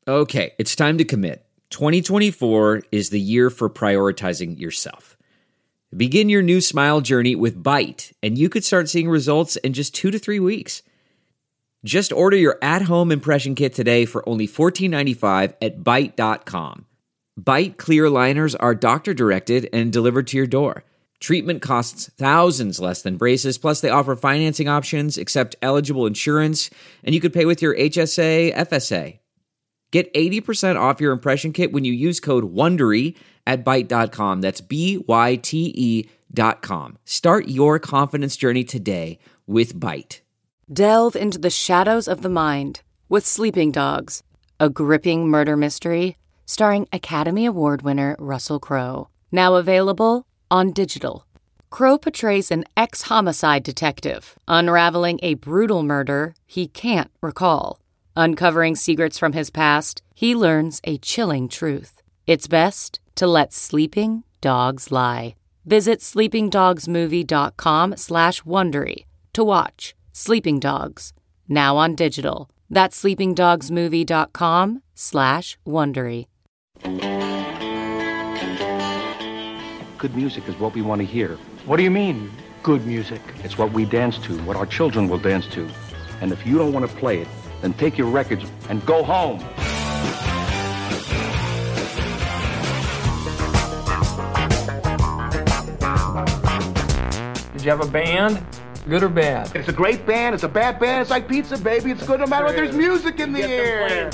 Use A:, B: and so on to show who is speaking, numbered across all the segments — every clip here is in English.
A: Okay, it's time to commit. 2024 is the year for prioritizing yourself. Begin your new smile journey with Byte, and you could start seeing results in just 2 to 3 weeks. Just order your at-home impression kit today for only $14.95 at Byte.com. Byte clear liners are doctor-directed and delivered to your door. Treatment costs thousands less than braces, plus they offer financing options, accept eligible insurance, and you could pay with your HSA, FSA. Get 80% off your impression kit when you use code WONDERY at Byte.com. That's BYTE.com. Start your confidence journey today with Byte.
B: Delve into the shadows of the mind with Sleeping Dogs, a gripping murder mystery starring Academy Award winner Russell Crowe. Now available on digital. Crowe portrays an ex-homicide detective unraveling a brutal murder he can't recall. Uncovering secrets from his past, he learns a chilling truth. It's best to let sleeping dogs lie. Visit sleepingdogsmovie.com/Wondery to watch Sleeping Dogs, now on digital. That's sleepingdogsmovie.com/Wondery.
C: Good music is what we want to hear.
D: What do you mean, good music?
C: It's what we dance to, what our children will dance to. And if you don't want to play it, then take your records and go home.
D: Did you have a band? Good or bad?
E: It's a great band. It's a bad band. It's like pizza, baby. It's good no matter what. There's music in the air.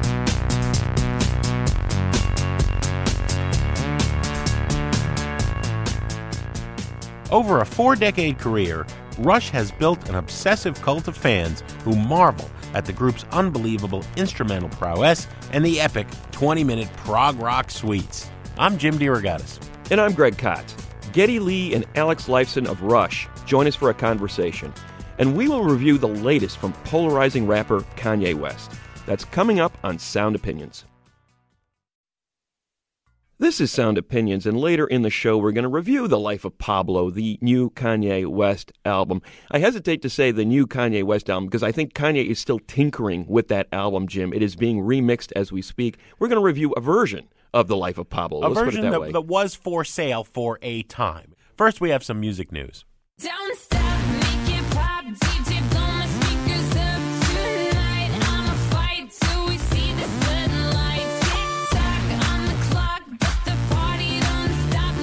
F: Over a 4-decade career, Rush has built an obsessive cult of fans who marvel at the group's unbelievable instrumental prowess and the epic 20-minute prog rock suites. I'm Jim DeRogatis.
G: And I'm Greg Kotz. Geddy Lee and Alex Lifeson of Rush join us for a conversation. And we will review the latest from polarizing rapper Kanye West. That's coming up on Sound Opinions. This is Sound Opinions, and later in the show we're going to review The Life of Pablo, the new Kanye West album. I hesitate to say the new Kanye West album because I think Kanye is still tinkering with that album, Jim. It is being remixed as we speak. We're going to review a version of The Life of Pablo.
F: Let's put it that way. That was for sale for a time. First, we have some music news.
H: Don't stop, make it pop, DJ, blow my speakers up tonight. I'ma fight till we see the sunlight. Tick-tock on the clock, but the party don't stop,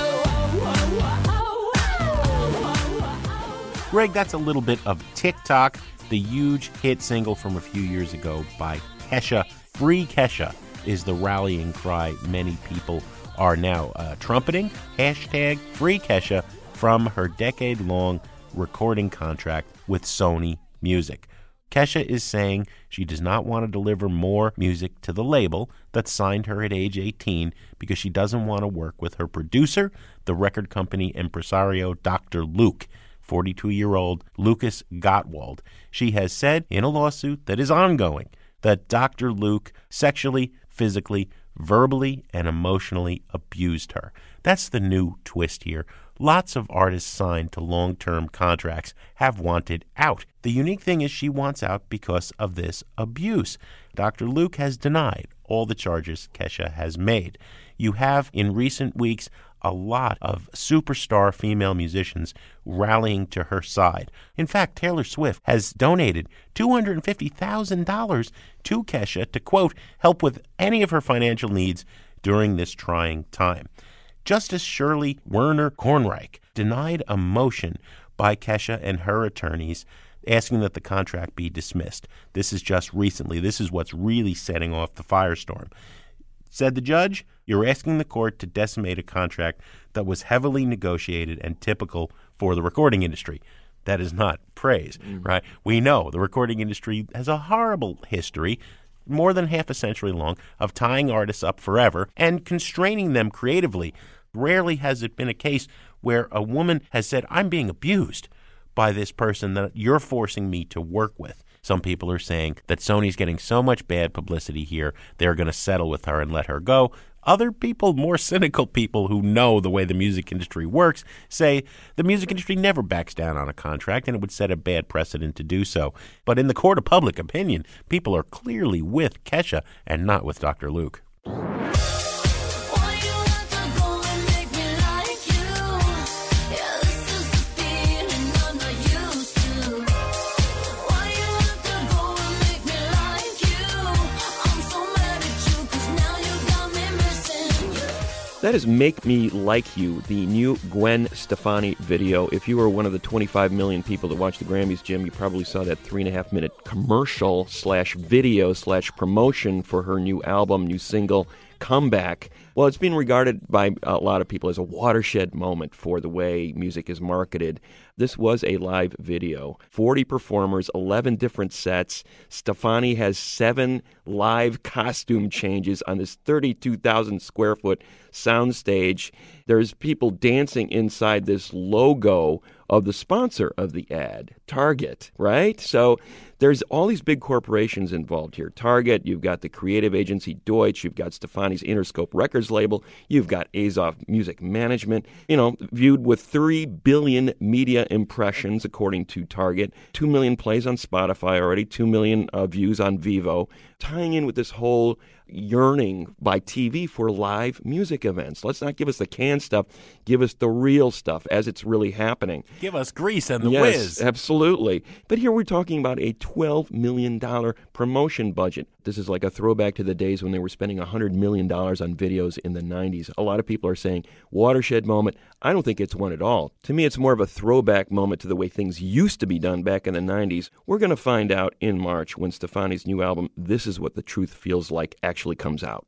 H: no.
F: Greg, that's a little bit of TikTok, the huge hit single from a few years ago by Kesha. Free Kesha is the rallying cry many people are now trumpeting. Hashtag Free Kesha from her decade-long recording contract with Sony Music. Kesha is saying she does not want to deliver more music to the label that signed her at age 18 because she doesn't want to work with her producer, the record company impresario Dr. Luke, 42-year-old Lucas Gottwald. She has said in a lawsuit that is ongoing that Dr. Luke sexually, physically, verbally, and emotionally abused her. That's the new twist here. Lots of artists signed to long-term contracts have wanted out. The unique thing is she wants out because of this abuse. Dr. Luke has denied all the charges Kesha has made. You have, in recent weeks, a lot of superstar female musicians rallying to her side. In fact, Taylor Swift has donated $250,000 to Kesha to, quote, help with any of her financial needs during this trying time. Justice Shirley Werner Kornreich denied a motion by Kesha and her attorneys asking that the contract be dismissed. This is just recently. This is what's really setting off the firestorm. Said the judge, you're asking the court to decimate a contract that was heavily negotiated and typical for the recording industry. That is not praise, right? We know the recording industry has a horrible history, more than half a century long, of tying artists up forever and constraining them creatively. Rarely has it been a case where a woman has said, I'm being abused by this person that you're forcing me to work with. Some people are saying that Sony's getting so much bad publicity here, they're going to settle with her and let her go. Other people, more cynical people who know the way the music industry works, say the music industry never backs down on a contract and it would set a bad precedent to do so. But in the court of public opinion, people are clearly with Kesha and not with Dr. Luke.
G: That is Make Me Like You, the new Gwen Stefani video. If you were one of the 25 million people that watched the Grammys, Jim, you probably saw that 3.5-minute commercial/video/promotion for her new album, new single, Comeback. Well, it's been regarded by a lot of people as a watershed moment for the way music is marketed. This was a live video. 40 performers, 11 different sets. Stefani has 7 live costume changes on this 32,000 square foot soundstage. There's people dancing inside this logo of the sponsor of the ad, Target, right? So there's all these big corporations involved here. Target, you've got the creative agency Deutsch, you've got Stefani's Interscope Records label, you've got Azov Music Management, viewed with 3 billion media impressions, according to Target, 2 million plays on Spotify already, 2 million views on Vivo, tying in with this whole yearning by TV for live music events. Let's not give us the canned stuff. Give us the real stuff as it's really happening.
F: Give us Grease and The
G: Yes,
F: Wiz.
G: absolutely. But here we're talking about a $12 million promotion budget. This is like a throwback to the days when they were spending $100 million on videos in the 90s. A lot of people are saying, watershed moment. I don't think it's one at all. To me, it's more of a throwback moment to the way things used to be done back in the 90s. We're going to find out in March when Stefani's new album, This Is What the Truth Feels Like, actually comes out.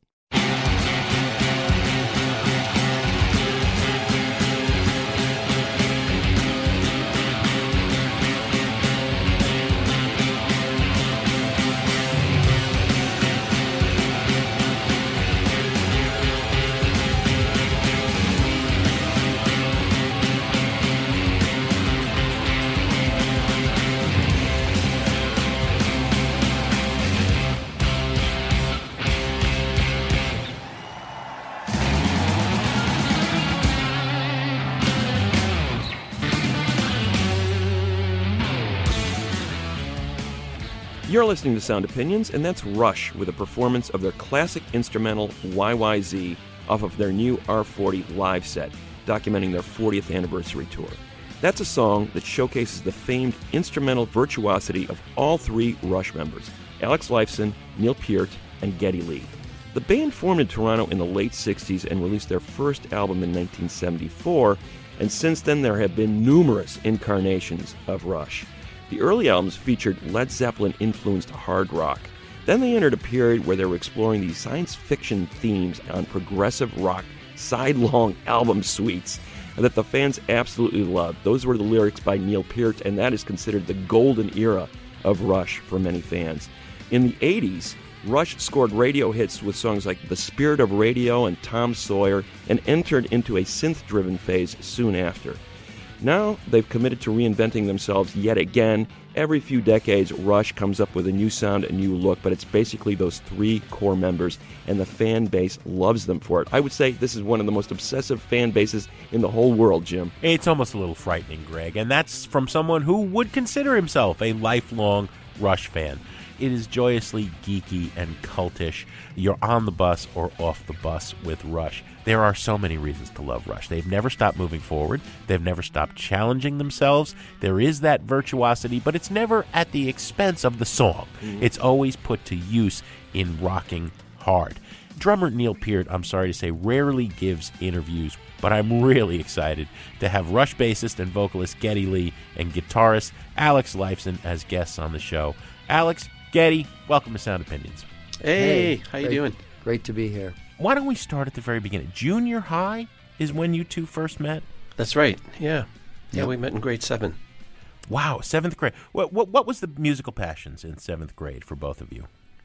G: You're listening to Sound Opinions, and that's Rush with a performance of their classic instrumental YYZ off of their new R40 live set, documenting their 40th anniversary tour. That's a song that showcases the famed instrumental virtuosity of all 3 Rush members, Alex Lifeson, Neil Peart, and Geddy Lee. The band formed in Toronto in the late 60s and released their first album in 1974, and since then there have been numerous incarnations of Rush. The early albums featured Led Zeppelin-influenced hard rock. Then they entered a period where they were exploring these science fiction themes on progressive rock side-long album suites that the fans absolutely loved. Those were the lyrics by Neil Peart, and that is considered the golden era of Rush for many fans. In the 80s, Rush scored radio hits with songs like The Spirit of Radio and Tom Sawyer, and entered into a synth-driven phase soon after. Now, they've committed to reinventing themselves yet again. Every few decades, Rush comes up with a new sound, a new look, but it's basically those 3 core members, and the fan base loves them for it. I would say this is one of the most obsessive fan bases in the whole world, Jim.
F: It's almost a little frightening, Greg, and that's from someone who would consider himself a lifelong Rush fan. It is joyously geeky and cultish. You're on the bus or off the bus with Rush. There are so many reasons to love Rush. They've never stopped moving forward. They've never stopped challenging themselves. There is that virtuosity, but it's never at the expense of the song. It's always put to use in rocking hard. Drummer Neil Peart, I'm sorry to say, rarely gives interviews, but I'm really excited to have Rush bassist and vocalist Geddy Lee and guitarist Alex Lifeson as guests on the show. Alex, Geddy, welcome to Sound Opinions.
I: Hey, how you doing?
J: Great to be here.
F: Why don't we start at the very beginning? Junior high is when you two first met?
I: That's right, yeah. Yeah,
J: Yep.
I: we met in grade 7.
F: Wow, 7th grade. What was the musical passions in 7th grade for both of you?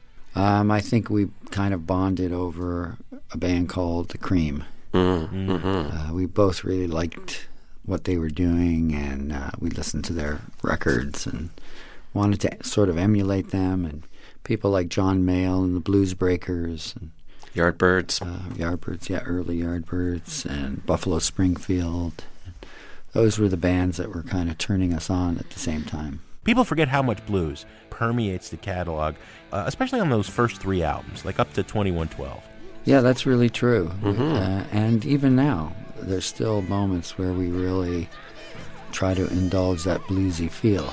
J: I think we kind of bonded over a band called The Cream. We both really liked what they were doing, and we listened to their records and wanted to sort of emulate them. And people like John Mayall and the Blues Breakers. And
I: Yardbirds.
J: Yardbirds, yeah, early Yardbirds, and Buffalo Springfield. Those were the bands that were kind of turning us on at the same time.
F: People forget how much blues permeates the catalog, especially on those first 3 albums, like up to 2112.
J: Yeah, that's really true. And even now, there's still moments where we really try to indulge that bluesy feel.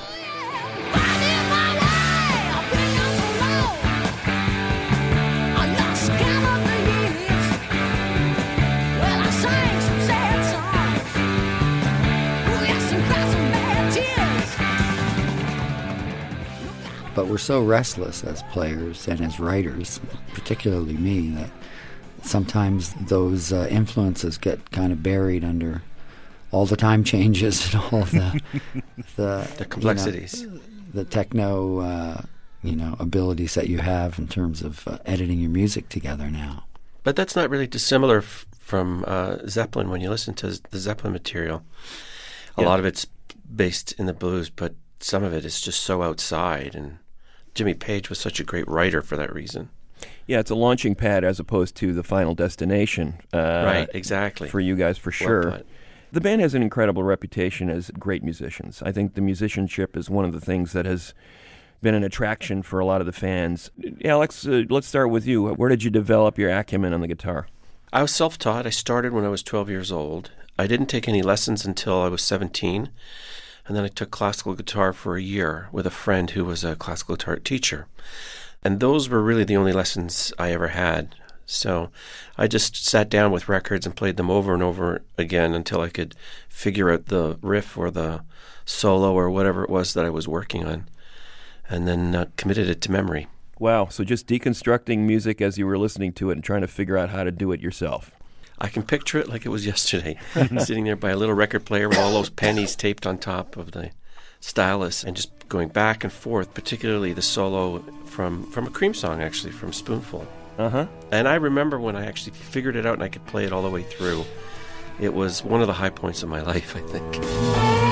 J: But we're so restless as players and as writers, particularly me, that sometimes those influences get kind of buried under all the time changes and all the
I: complexities,
J: the techno abilities that you have in terms of editing your music together now.
I: But that's not really dissimilar from Zeppelin. When you listen to the Zeppelin material, a lot of it's based in the blues, but some of it is just so outside. And Jimmy Page was such a great writer for that reason.
G: Yeah, it's a launching pad as opposed to the final destination.
I: Right, exactly.
G: For you guys, for sure. The band has an incredible reputation as great musicians. I think the musicianship is one of the things that has been an attraction for a lot of the fans. Alex, let's start with you. Where did you develop your acumen on the guitar?
I: I was self-taught. I started when I was 12 years old. I didn't take any lessons until I was 17. And then I took classical guitar for a year with a friend who was a classical guitar teacher. And those were really the only lessons I ever had. So I just sat down with records and played them over and over again until I could figure out the riff or the solo or whatever it was that I was working on, and then committed it to memory.
G: Wow, so just deconstructing music as you were listening to it and trying to figure out how to do it yourself.
I: I can picture it like it was yesterday, sitting there by a little record player with all those pennies taped on top of the stylus and just going back and forth, particularly the solo from a Cream song, actually, from Spoonful. And I remember when I actually figured it out and I could play it all the way through. It was one of the high points of my life, I think.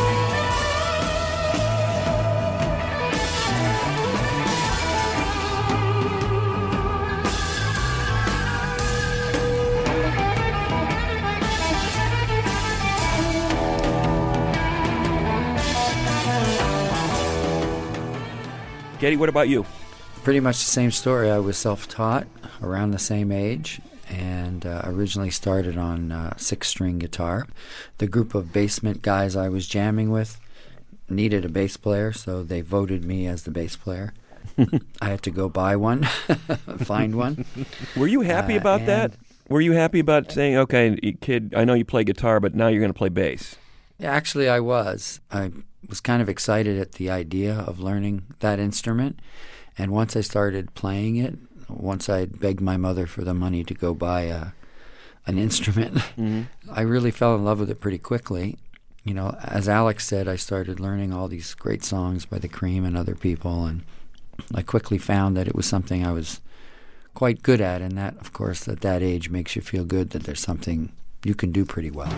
G: Geddy, what about you?
J: Pretty much the same story. I was self-taught around the same age and originally started on 6-string guitar. The group of basement guys I was jamming with needed a bass player, so they voted me as the bass player. I had to go buy one, find one.
G: Were you happy about that? Were you happy about saying, okay, kid, I know you play guitar, but now you're going to play bass?
J: Yeah, actually, I was. I was kind of excited at the idea of learning that instrument. And once I started playing it, once I begged my mother for the money to go buy an instrument, I really fell in love with it pretty quickly. You know, as Alex said, I started learning all these great songs by the Cream and other people, and I quickly found that it was something I was quite good at, and that, of course, at that age makes you feel good that there's something you can do pretty well.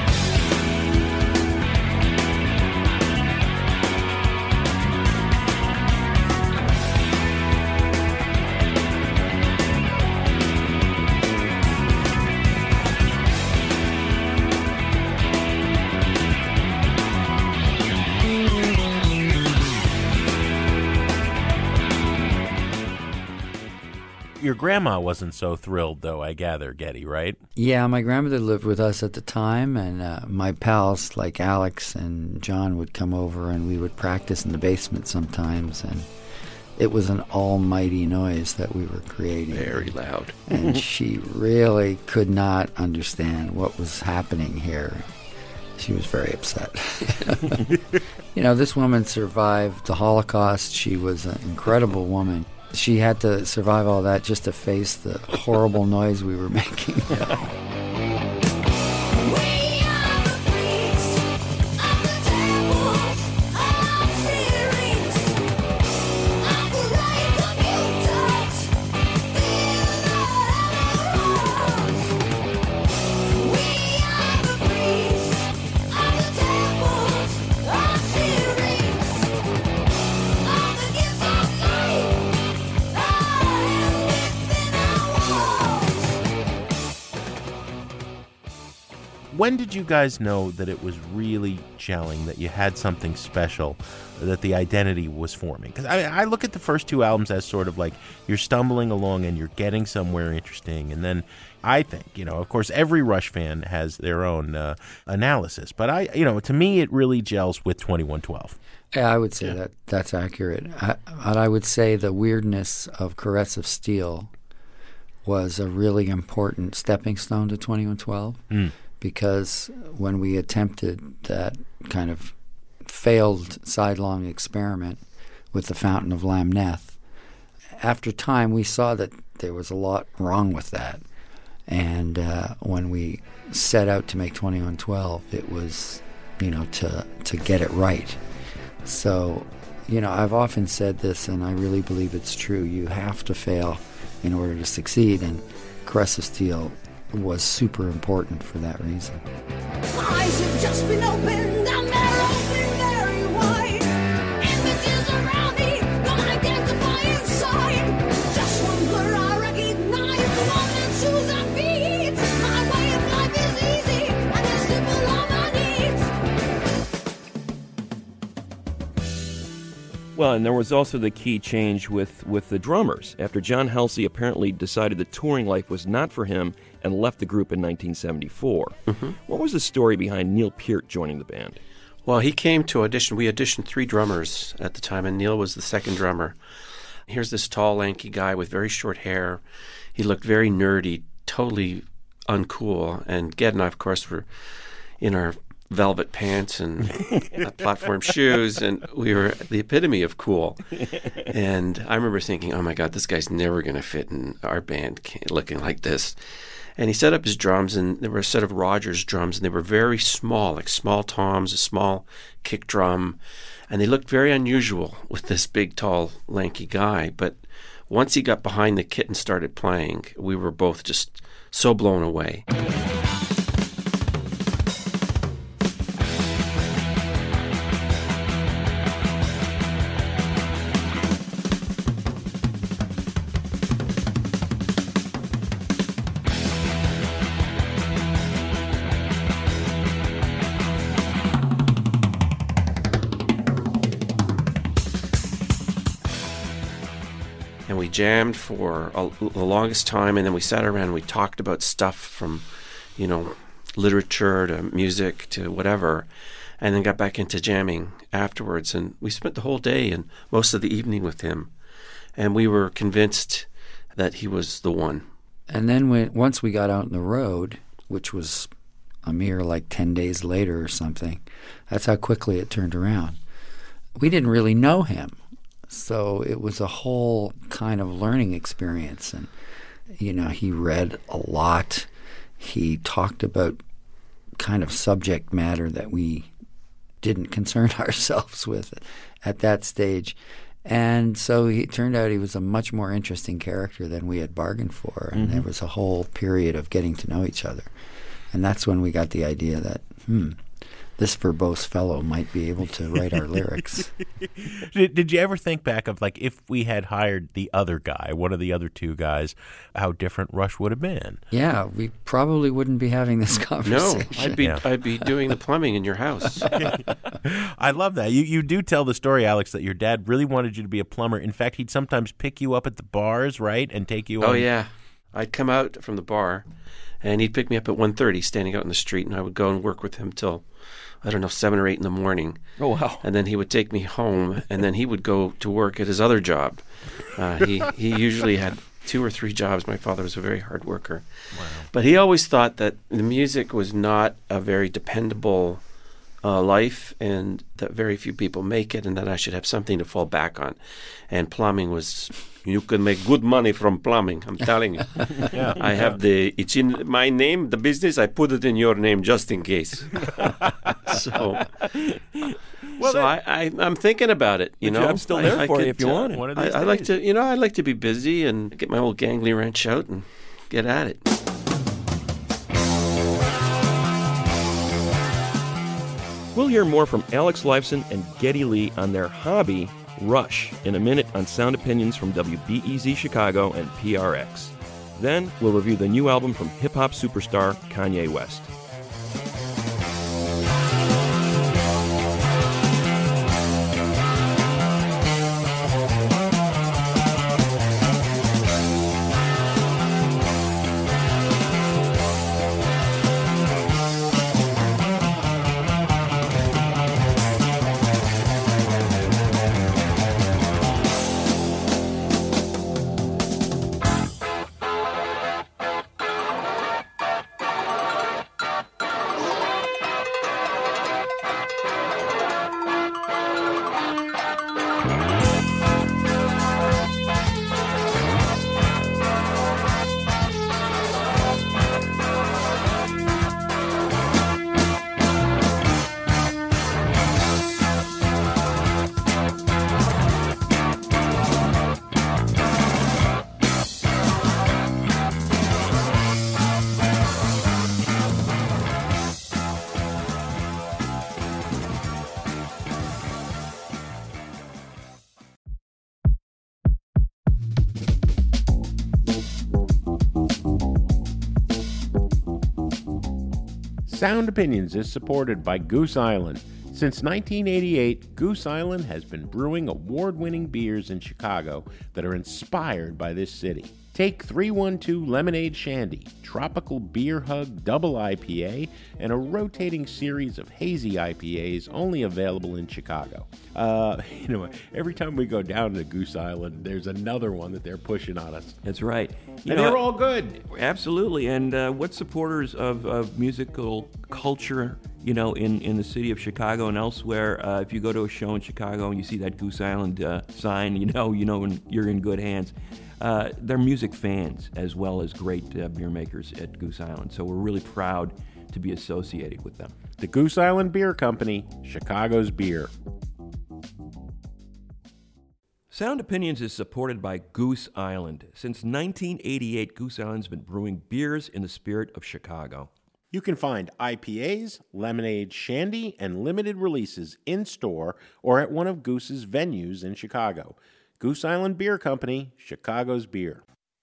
F: Your grandma wasn't so thrilled, though, I gather, Geddy, right?
J: Yeah, my grandmother lived with us at the time, and my pals like Alex and John would come over, and we would practice in the basement sometimes, and it was an almighty noise that we were creating.
I: Very loud.
J: And she really could not understand what was happening here. She was very upset. You know, this woman survived the Holocaust. She was an incredible woman. She had to survive all that just to face the horrible noise we were making.
F: When did you guys know that it was really gelling, that you had something special, that the identity was forming? Because I look at the first two albums as sort of like you're stumbling along and you're getting somewhere interesting. And then I think, of course, every Rush fan has their own analysis. But, to me, it really gels with 2112.
J: Yeah, I would say that's accurate. I would say the weirdness of Caress of Steel was a really important stepping stone to 2112. Because when we attempted that kind of failed sidelong experiment with the Fountain of Lamneth, after time we saw that there was a lot wrong with that. And when we set out to make 2112, it was, to get it right. So, I've often said this, and I really believe it's true. You have to fail in order to succeed, and Caress of Steel was super important for that reason.
H: Eyes have just been opened and they're open very wide. Images around me, don't identify inside. Just one blur I recognize, the one that shoes and feet. My way of life is easy and it's simple all my needs.
G: Well, and there was also the key change with the drummers. After John Halsey apparently decided that touring life was not for him and left the group in 1974. What was the story behind Neil Peart joining the band?
I: Well, he came to audition. We auditioned 3 drummers at the time, and Neil was the second drummer. Here's this tall, lanky guy with very short hair. He looked very nerdy, totally uncool. And Ged and I, of course, were in our velvet pants and platform shoes, and we were the epitome of cool. And I remember thinking, oh my God, this guy's never going to fit in our band looking like this. And he set up his drums, and there were a set of Rogers drums, and they were very small, like small toms, a small kick drum, and they looked very unusual with this big, tall, lanky guy. But once he got behind the kit and started playing, we were both just so blown away. We jammed for the longest time, and then we sat around and we talked about stuff from, literature to music to whatever, and then got back into jamming afterwards. And we spent the whole day and most of the evening with him, and we were convinced that he was the one.
J: And then once we got out on the road, which was a mere 10 days later or something, that's how quickly it turned around. We didn't really know him. So it was a whole kind of learning experience. And, he read a lot. He talked about kind of subject matter that we didn't concern ourselves with at that stage. And so it turned out he was a much more interesting character than we had bargained for. And there was a whole period of getting to know each other. And that's when we got the idea that, this verbose fellow might be able to write our lyrics.
F: Did you ever think back of, if we had hired the other guy, one of the other 2 guys, how different Rush would have been?
J: Yeah, we probably wouldn't be having this conversation.
I: No, I'd be doing the plumbing in your house.
F: I love that. You do tell the story, Alex, that your dad really wanted you to be a plumber. In fact, he'd sometimes pick you up at the bars, right, and take you on.
I: Oh, yeah. I'd come out from the bar, and he'd pick me up at 1:30, standing out in the street, and I would go and work with him till 7 or 8 in the morning.
G: Oh, wow.
I: And then he would take me home, and then he would go to work at his other job. He usually had 2 or 3 jobs. My father was a very hard worker.
F: Wow.
I: But he always thought that the music was not a very dependable life, and that very few people make it, and that I should have something to fall back on. And plumbing was... You can make good money from plumbing, I'm telling you.
F: Yeah.
I: I have it's in my name, the business, I put it in your name just in case. I'm thinking about it,
G: I'm still there for you if you want it.
F: One of these
I: I like to, I like to be busy and get my old gangly wrench out and get at it.
G: We'll hear more from Alex Lifeson and Geddy Lee on their hobby, Rush, in a minute on Sound Opinions from WBEZ Chicago and PRX. Then we'll review the new album from hip-hop superstar Kanye West.
F: Sound Opinions is supported by Goose Island. Since 1988, Goose Island has been brewing award-winning beers in Chicago that are inspired by this city. Take 312 Lemonade Shandy, Tropical Beer Hug Double IPA, and a rotating series of hazy IPAs only available in Chicago. Every time we go down to Goose Island, there's another one that they're pushing on us.
G: That's right.
F: And they're all good.
G: Absolutely. And what supporters of musical culture, in the city of Chicago and elsewhere, if you go to a show in Chicago and you see that Goose Island sign, you're in good hands. They're music fans as well as great beer makers at Goose Island. So we're really proud to be associated with them.
F: The Goose Island Beer Company, Chicago's beer.
G: Sound Opinions is supported by Goose Island. Since 1988, Goose Island's been brewing beers in the spirit of Chicago.
F: You can find IPAs, lemonade, shandy, and limited releases in-store or at one of Goose's venues in Chicago. Goose Island Beer Company, Chicago's beer.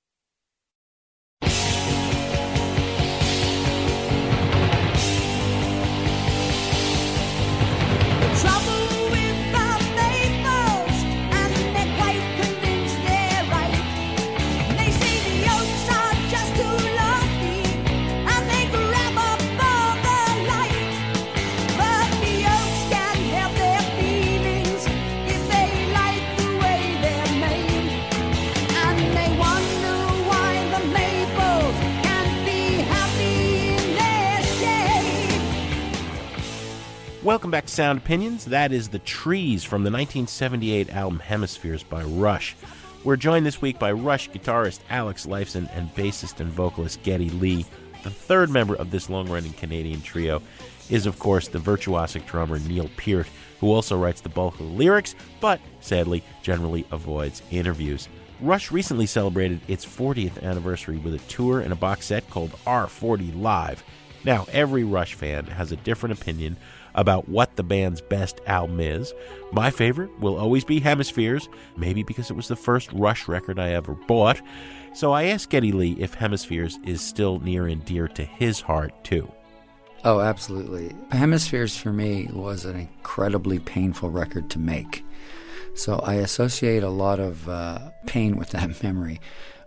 F: Welcome back to Sound Opinions. That is The Trees from the 1978 album Hemispheres by Rush. We're joined this week by Rush guitarist Alex Lifeson and bassist and vocalist Geddy Lee. The third member of this long-running Canadian trio is, of course, the virtuosic drummer Neil Peart, who also writes the bulk of the lyrics, but, sadly, generally avoids interviews. Rush recently celebrated its 40th anniversary with a tour and a box set called R40 Live. Now, every Rush fan has a different opinion about what the band's best album is. My favorite will always be Hemispheres, maybe because it was the first Rush record I ever bought. So I asked Geddy Lee if Hemispheres is still near and dear to his heart, too.
J: Oh, absolutely. Hemispheres for me was an incredibly painful record to make. So I associate a lot of pain with that memory.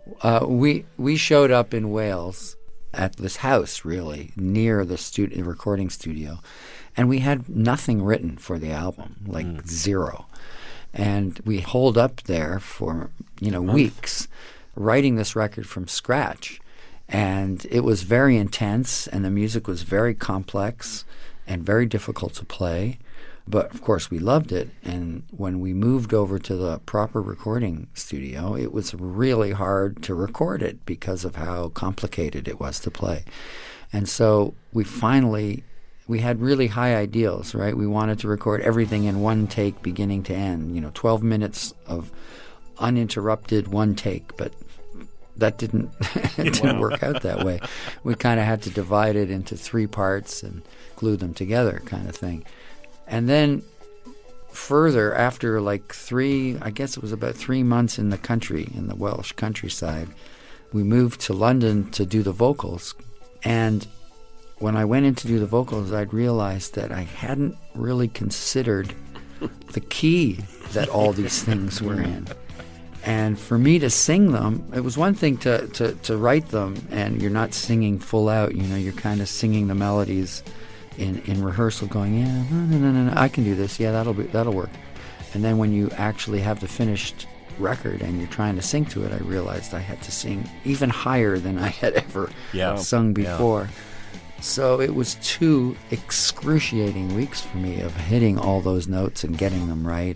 J: We showed up in Wales at this house, really, near the recording studio, and we had nothing written for the album, zero. And we holed up there for, weeks, writing this record from scratch. And it was very intense, and the music was very complex and very difficult to play. But, of course, we loved it. And when we moved over to the proper recording studio, it was really hard to record it because of how complicated it was to play. And so we had really high ideals, right? We wanted to record everything in one take, beginning to end, 12 minutes of uninterrupted one take. But that didn't work out that way. We kind of had to divide it into 3 parts and glue them together kind of thing. And then further, after about 3 months in the country, in the Welsh countryside, we moved to London to do the vocals. And when I went in to do the vocals, I'd realized that I hadn't really considered the key that all these things were in. And for me to sing them, it was one thing to write them, and you're not singing full out, you're kind of singing the melodies in rehearsal, going, no, I can do this, that'll work. And then when you actually have the finished record and you're trying to sing to it, I realized I had to sing even higher than I had ever sung before. Yeah. So it was 2 excruciating weeks for me of hitting all those notes and getting them right.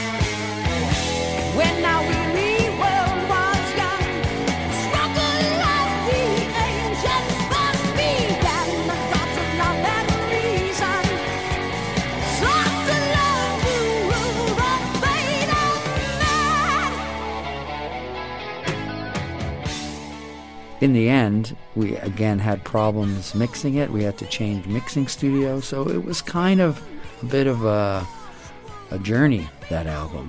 H: When our weary world was young, struggle like the ancients first began. The gods of love and reason sought to love to rule the fate of man.
J: In the end, we again had problems mixing it. We had to change mixing studio, so it was kind of a bit of a journey, that album.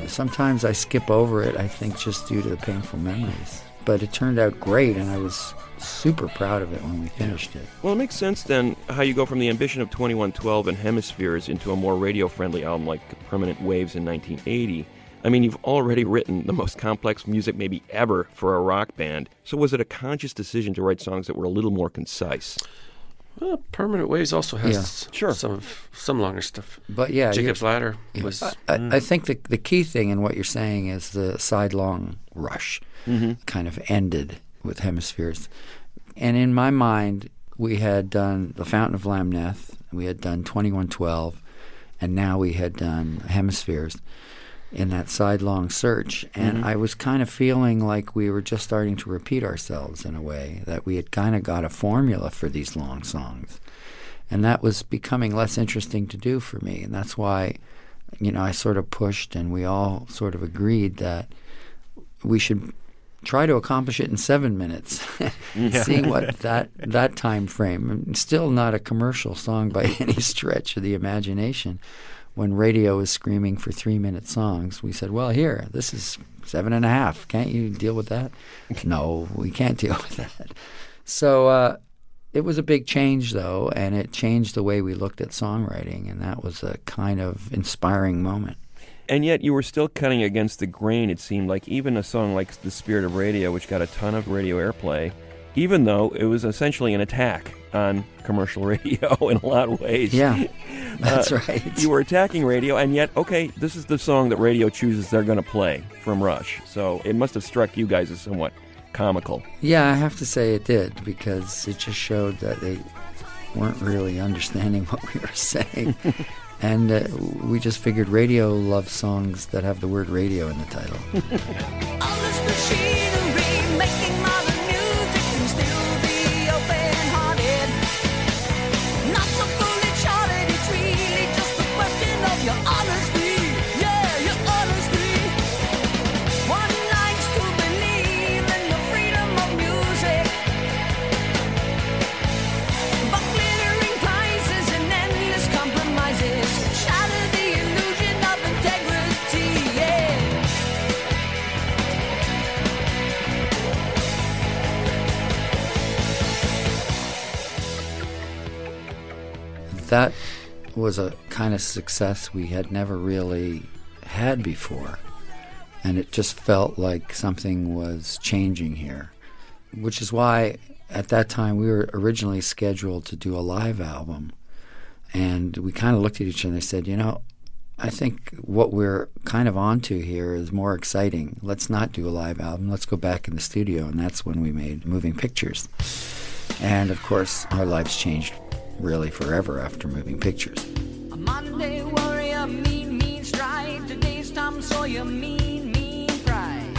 J: Sometimes I skip over it, I think, just due to the painful memories. But it turned out great, and I was super proud of it when we finished it.
G: Well, it makes sense then how you go from the ambition of 2112 and Hemispheres into a more radio-friendly album like Permanent Waves in 1980. I mean, you've already written the most complex music maybe ever for a rock band. So was it a conscious decision to write songs that were a little more concise?
I: Well, Permanent Waves also has
G: Sure.
I: some longer stuff.
J: But yeah,
I: Jacob's Ladder was...
J: I think the key thing in what you're saying is the sidelong rush kind of ended with Hemispheres. And in my mind, we had done The Fountain of Lamneth, we had done 2112, and now we had done Hemispheres in that sidelong search. And I was kind of feeling like we were just starting to repeat ourselves in a way, that we had kind of got a formula for these long songs. And that was becoming less interesting to do for me. And that's why, I sort of pushed, and we all sort of agreed that we should try to accomplish it in 7 minutes, seeing what that time frame. And still not a commercial song by any stretch of the imagination. When radio is screaming for 3-minute songs, we said, well, here, this is 7.5. Can't you deal with that? No, we can't deal with that. So it was a big change, though, and it changed the way we looked at songwriting, and that was a kind of inspiring moment.
G: And yet you were still cutting against the grain, it seemed like. Even a song like The Spirit of Radio, which got a ton of radio airplay, even though it was essentially an attack on commercial radio in a lot of ways.
J: Yeah, that's right.
G: You were attacking radio, and yet, okay, this is the song that radio chooses they're going to play from Rush. So it must have struck you guys as somewhat comical.
J: Yeah, I have to say it did, because it just showed that they weren't really understanding what we were saying. And we just figured radio loves songs that have the word radio in the title.
H: All this machinery making modern music can still be open-hearted. Not so fully charted, it's really just a question of your honesty. Yeah, your honesty. One likes to believe in the freedom of music, but glittering prices and endless compromises shatter the illusion of integrity. Yeah.
J: That was a kind of success we had never really had before. And it just felt like something was changing here, which is why at that time we were originally scheduled to do a live album. And we kind of looked at each other and said, I think what we're kind of onto here is more exciting. Let's not do a live album. Let's go back in the studio. And that's when we made Moving Pictures. And, of course, our lives changed really forever after Moving Pictures.
H: A Monday warrior, mean stride. Today's Tom Sawyer, mean pride.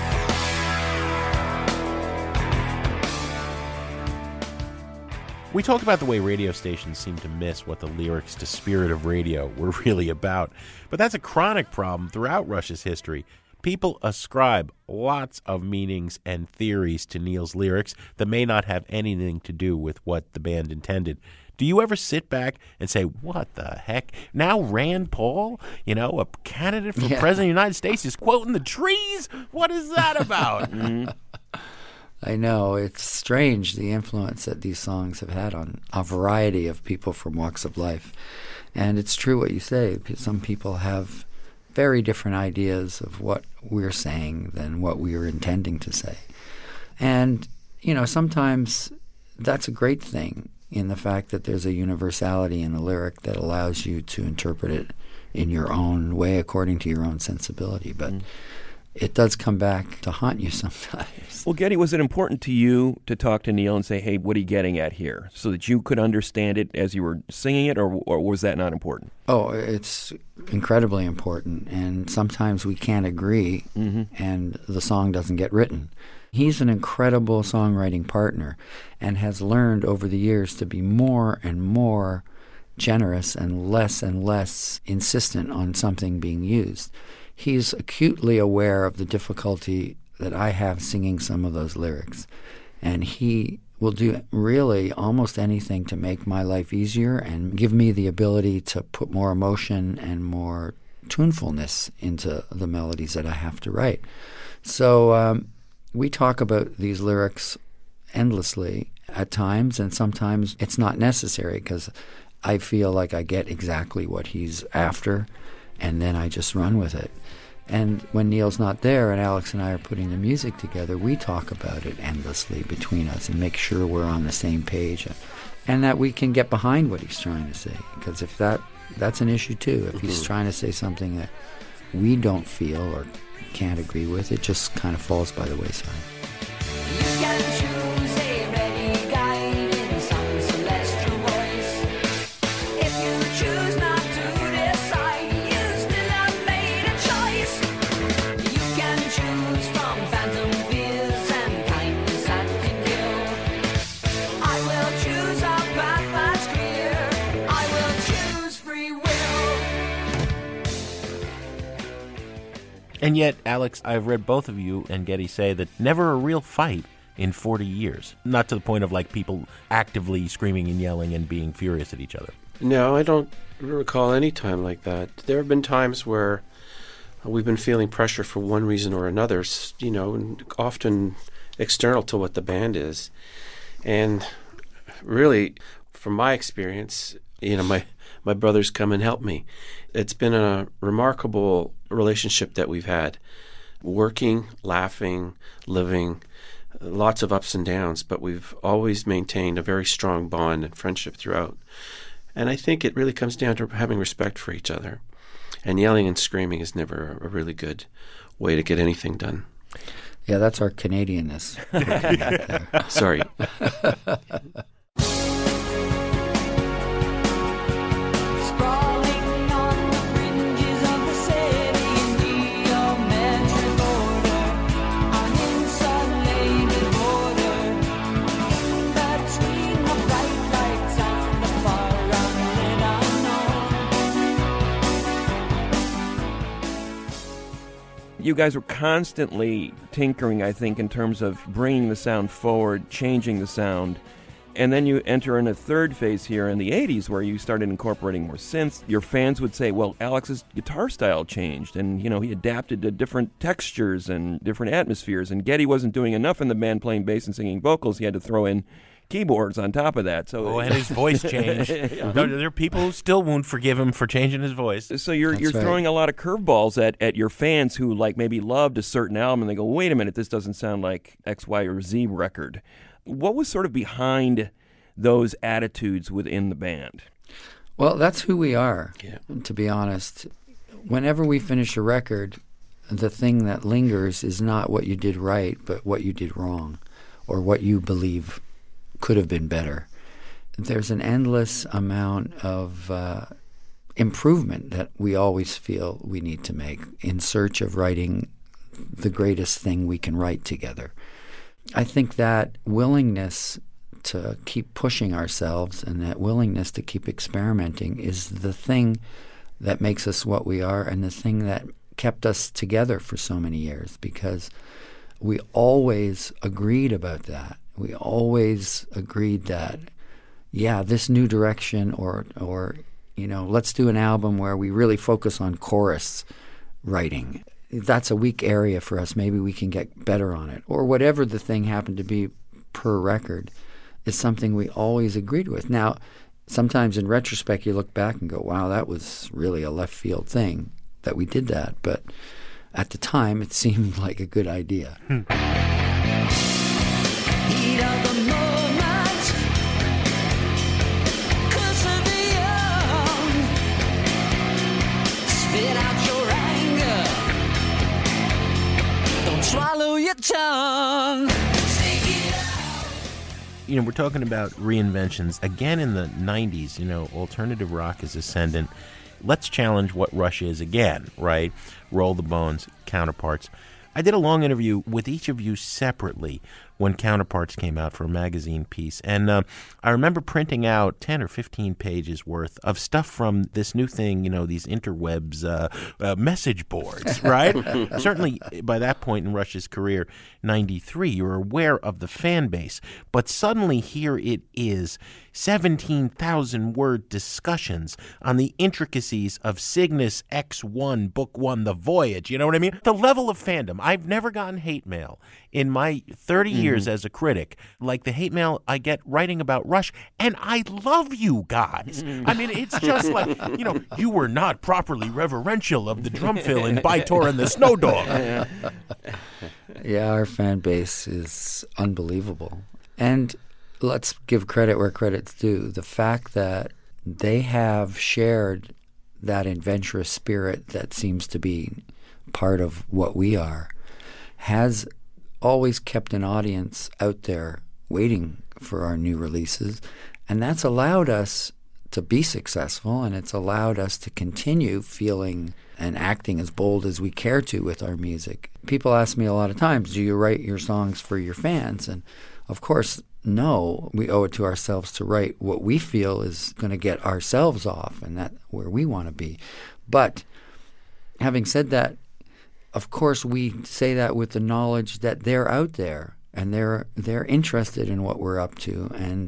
F: We talked about the way radio stations seem to miss what the lyrics to Spirit of Radio were really about. But that's a chronic problem throughout Rush's history. People ascribe lots of meanings and theories to Neil's lyrics that may not have anything to do with what the band intended. Do you ever sit back and say, what the heck? Now Rand Paul, a candidate for president of the United States, is quoting the trees? What is that about?
J: I know. It's strange, the influence that these songs have had on a variety of people from walks of life. And it's true what you say. Some people have very different ideas of what we're saying than what we were intending to say. And, sometimes that's a great thing, in the fact that there's a universality in the lyric that allows you to interpret it in your own way according to your own sensibility. But it does come back to haunt you sometimes.
G: Well, Geddy, was it important to you to talk to Neil and say, hey, what are you getting at here? So that you could understand it as you were singing it, or was that not important?
J: Oh, it's incredibly important. And sometimes we can't agree, and the song doesn't get written. He's an incredible songwriting partner and has learned over the years to be more and more generous and less insistent on something being used. He's acutely aware of the difficulty that I have singing some of those lyrics, and he will do really almost anything to make my life easier and give me the ability to put more emotion and more tunefulness into the melodies that I have to write. So we talk about these lyrics endlessly at times, and sometimes it's not necessary because I feel like I get exactly what he's after, and then I just run with it. And when Neil's not there and Alex and I are putting the music together, we talk about it endlessly between us and make sure we're on the same page and that we can get behind what he's trying to say. Because if that's an issue too. If he's trying to say something that we don't feel or can't agree with, it just kind of falls by the wayside.
H: You can choose a ready guide in some celestial voice. If you choose not to decide, you still have made a choice. You can choose from phantom fears and kindness that can kill. I will choose a path that's clear. I will choose free will.
F: And yet, Alex, I've read both of you and Geddy say that never a real fight in 40 years. Not to the point of like people actively screaming and yelling and being furious at each other.
I: No, I don't recall any time like that. There have been times where we've been feeling pressure for one reason or another, and often external to what the band is. And really, from my experience, my brothers come and help me. It's been a remarkable relationship that we've had. Working, laughing, living, lots of ups and downs, but we've always maintained a very strong bond and friendship throughout. And I think it really comes down to having respect for each other. And yelling and screaming is never a really good way to get anything done.
J: Yeah, that's our Canadianness.
I: Sorry.
H: Sprawling on the fringes of the city in geometric order, an insulated border, in between the bright lights and the far unlit unknown.
G: You guys were constantly tinkering, I think, in terms of bringing the sound forward, changing the sound. And then you enter in a third phase here in the 80s where you started incorporating more synths. Your fans would say, well, Alex's guitar style changed, and, he adapted to different textures and different atmospheres. And Geddy wasn't doing enough in the band playing bass and singing vocals. He had to throw in keyboards on top of that. So,
F: and his voice changed. There are people who still won't forgive him for changing his voice.
G: So you're
J: That's right.
G: throwing a lot of curveballs at your fans who maybe loved a certain album, and they go, wait a minute, this doesn't sound like X, Y, or Z record. What was sort of behind those attitudes within the band?
J: Well, that's who we are,
I: Yeah.
J: to be honest. Whenever we finish a record, the thing that lingers is not what you did right, but what you did wrong, or what you believe could have been better. There's an endless amount of improvement that we always feel we need to make in search of writing the greatest thing we can write together. I think that willingness to keep pushing ourselves and that willingness to keep experimenting is the thing that makes us what we are and the thing that kept us together for so many years, because we always agreed about that. We always agreed that, yeah, this new direction or let's do an album where we really focus on chorus writing. That's a weak area for us. Maybe we can get better on it. Or whatever the thing happened to be per record is something we always agreed with. Now, sometimes in retrospect, you look back and go, wow, that was really a left field thing that we did that. But at the time, it seemed like a good idea.
H: Heat of the moment, curse of the young. Spit out your anger. Don't swallow your tongue. Stick it out.
F: We're talking about reinventions. Again in the 90s, alternative rock is ascendant. Let's challenge what Rush is again, right? Roll the Bones, Counterparts. I did a long interview with each of you separately when Counterparts came out for a magazine piece. And I remember printing out 10 or 15 pages worth of stuff from this new thing, these interwebs message boards, right? Certainly by that point in Rush's career, 93, you're aware of the fan base. But suddenly here it is, 17,000-word discussions on the intricacies of Cygnus X1, Book 1, The Voyage. You know what I mean? The level of fandom. I've never gotten hate mail in my 30 years as a critic, like the hate mail I get writing about Rush, and I love you guys. I mean, it's just like, you were not properly reverential of the drum fill in Bytor and the Snow Dog.
J: Yeah, our fan base is unbelievable. And let's give credit where credit's due. The fact that they have shared that adventurous spirit that seems to be part of what we are has always kept an audience out there waiting for our new releases. And that's allowed us to be successful, and it's allowed us to continue feeling and acting as bold as we care to with our music. People ask me a lot of times, do you write your songs for your fans? And of course, no. We owe it to ourselves to write what we feel is going to get ourselves off and that where we want to be. But having said that, of course, we say that with the knowledge that they're out there and they're interested in what we're up to, and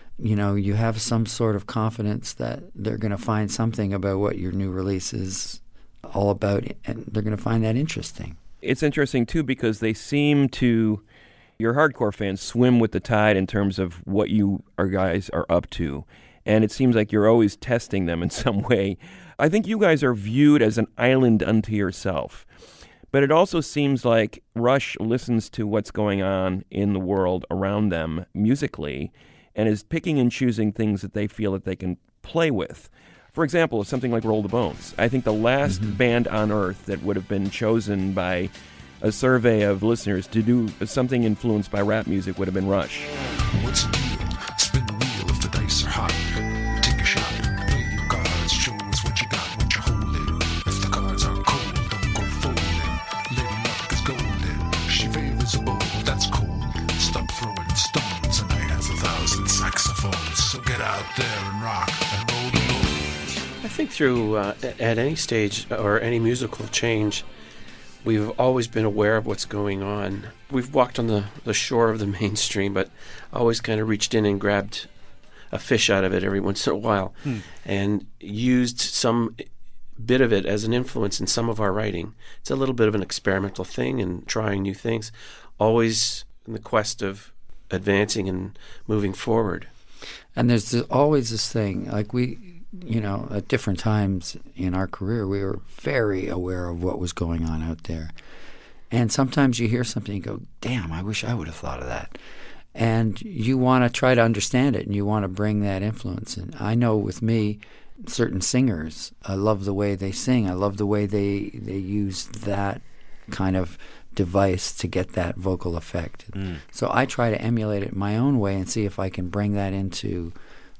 J: you have some sort of confidence that they're going to find something about what your new release is all about, and they're going to find that interesting.
G: It's interesting, too, because they seem to, your hardcore fans, swim with the tide in terms of what you guys are up to. And it seems like you're always testing them in some way. I think you guys are viewed as an island unto yourself. But it also seems like Rush listens to what's going on in the world around them musically and is picking and choosing things that they feel that they can play with. For example, something like Roll the Bones. I think the last band on Earth that would have been chosen by a survey of listeners to do something influenced by rap music would have been Rush.
K: What's the deal? Spin the wheel if the dice are hot. Take a shot, play your cards, show us what you got, what you're holding. If the cards are cold, don't go folding. Lady Luck is golden, she favors a bowl, that's cool. Stop throwing stones, and I has 1,000 saxophones. So get out there and rock and roll the bones.
I: I think through, at any stage or any musical change, we've always been aware of what's going on. We've walked on the shore of the mainstream, but always kind of reached in and grabbed a fish out of it every once in a while and used some bit of it as an influence in some of our writing. It's a little bit of an experimental thing and trying new things, always in the quest of advancing and moving forward.
J: And there's always this thing, like at different times in our career, we were very aware of what was going on out there. And sometimes you hear something and go, damn, I wish I would have thought of that. And you want to try to understand it, and you want to bring that influence. And I know with me, certain singers, I love the way they sing. I love the way they use that kind of device to get that vocal effect. So I try to emulate it in my own way and see if I can bring that into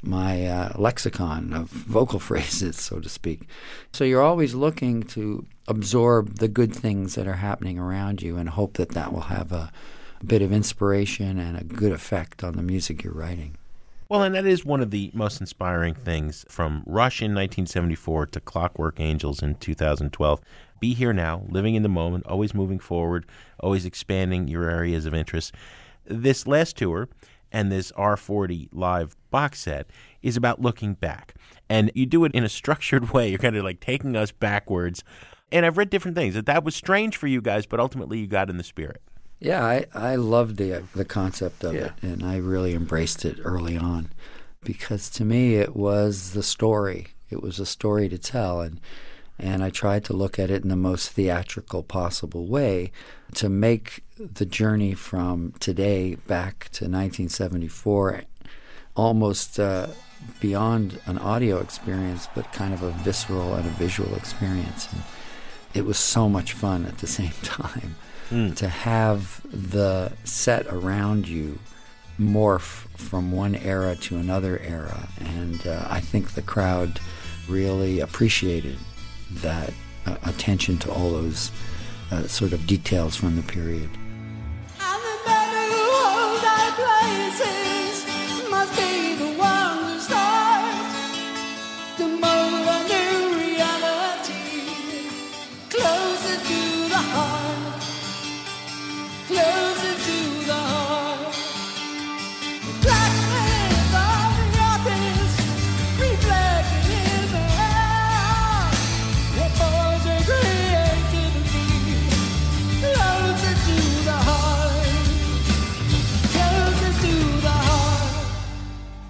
J: my lexicon of vocal phrases, so to speak. So you're always looking to absorb the good things that are happening around you and hope that that will have a bit of inspiration and a good effect on the music you're writing.
F: Well, and that is one of the most inspiring things from Rush in 1974 to Clockwork Angels in 2012. Be here now, living in the moment, always moving forward, always expanding your areas of interest. This last tour and this R40 live box set is about looking back. And you do it in a structured way. You're kind of like taking us backwards. And I've read different things. That was strange for you guys, but ultimately you got in the spirit.
J: Yeah, I loved the concept of it, and I really embraced it early on because to me it was the story. It was a story to tell, and I tried to look at it in the most theatrical possible way to make the journey from today back to 1974 almost beyond an audio experience, but kind of a visceral and a visual experience. And it was so much fun at the same time. To have the set around you morph from one era to another era. And I think the crowd really appreciated that attention to all those sort of details from the period.
H: Closer to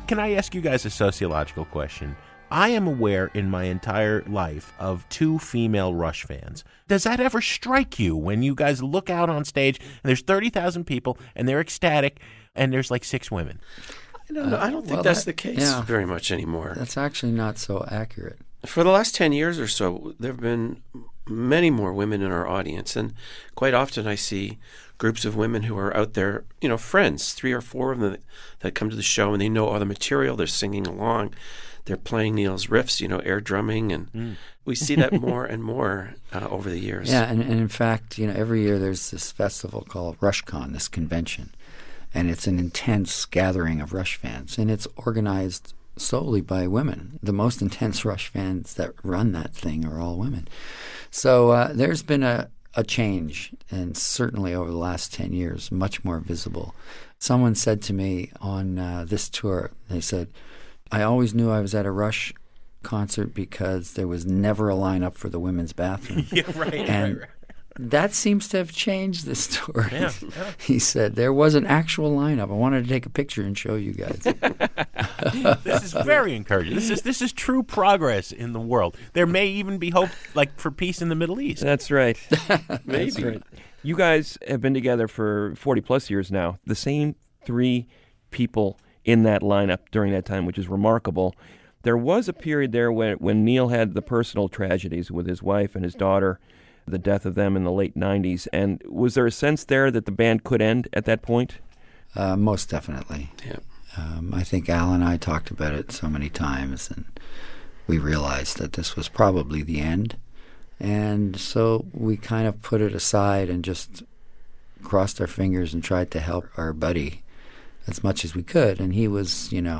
F: Can I ask you guys a sociological question? I am aware in my entire life of 2 female Rush fans. Does that ever strike you when you guys look out on stage and there's 30,000 people and they're ecstatic and there's like 6 women?
I: I don't know. I don't think that's the case very much anymore.
J: That's actually not so accurate.
I: For the last 10 years or so, there have been many more women in our audience. And quite often I see groups of women who are out there, friends, 3 or 4 of them that come to the show and they know all the material. They're singing along. They're playing Neil's riffs, air drumming. And we see that more and more over the years.
J: Yeah, and in fact, every year there's this festival called RushCon, this convention. And it's an intense gathering of Rush fans. And it's organized solely by women. The most intense Rush fans that run that thing are all women. So there's been a change, and certainly over the last 10 years, much more visible. Someone said to me on this tour, they said, I always knew I was at a Rush concert because there was never a lineup for the women's bathroom.
F: Yeah, right.
J: And
F: right.
J: that seems to have changed this tour.
F: Yeah.
J: He said, there was an actual lineup. I wanted to take a picture and show you guys.
F: This is very encouraging. This is true progress in the world. There may even be hope, for peace in the Middle East.
G: That's right.
I: Maybe.
G: That's right. You guys have been together for 40-plus years now. The same 3 people in that lineup during that time, which is remarkable. There was a period there when Neil had the personal tragedies with his wife and his daughter, the death of them in the late 90s. And was there a sense there that the band could end at that point?
J: Most definitely.
I: Yeah.
J: I think Al and I talked about it so many times, and we realized that this was probably the end. And so we kind of put it aside and just crossed our fingers and tried to help our buddy as much as we could. And he was, in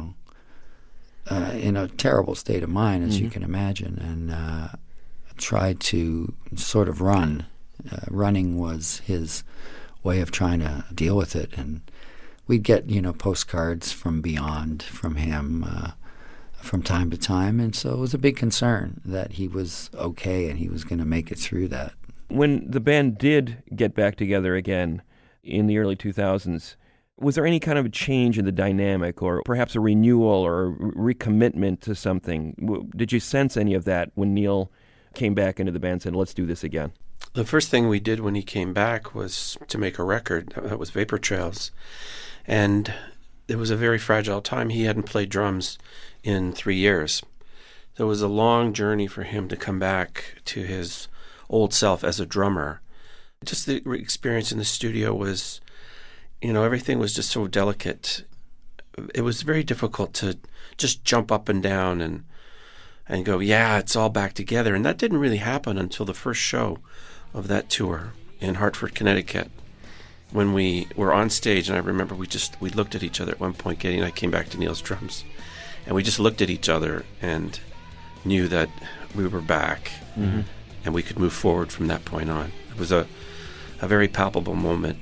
J: a terrible state of mind, as you can imagine, and tried to sort of run. Running was his way of trying to deal with it. And we'd get, postcards from beyond from him from time to time. And so it was a big concern that he was okay and he was going to make it through that.
G: When the band did get back together again in the early 2000s, was there any kind of a change in the dynamic or perhaps a renewal or a recommitment to something? Did you sense any of that when Neil came back into the band and said, let's do this again?
I: The first thing we did when he came back was to make a record. That was Vapor Trails. And it was a very fragile time. He hadn't played drums in 3 years. So it was a long journey for him to come back to his old self as a drummer. Just the experience in the studio was, everything was just so delicate. It was very difficult to just jump up and down and go, yeah, it's all back together. And that didn't really happen until the first show of that tour in Hartford, Connecticut. When we were on stage, and I remember we looked at each other at one point. Katie and I came back to Neil's drums, and we just looked at each other and knew that we were back, and we could move forward from that point on. It was a very palpable moment.